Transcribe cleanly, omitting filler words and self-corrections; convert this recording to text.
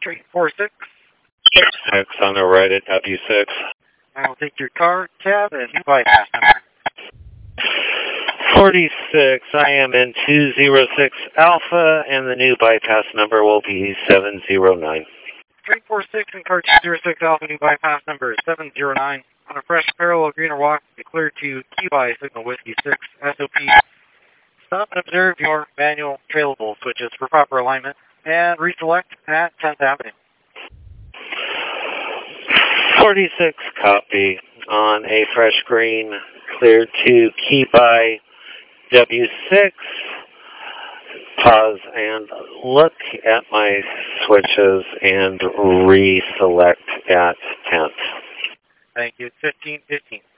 346. 6 on the right at W6. I will take your car, cab, and new bypass number. 46, I am in 206 Alpha, and the new bypass number will be 709. 346 and car 206 Alpha, new bypass number is 709. On a fresh parallel green or walk, be clear to key by signal whiskey 6 SOP. Stop and observe your manual trailable switches for proper alignment, and reselect at 10th Avenue. 46, copy. On a fresh green, clear to key by W6. Pause and look at my switches and reselect at 10th. Thank you. 1515.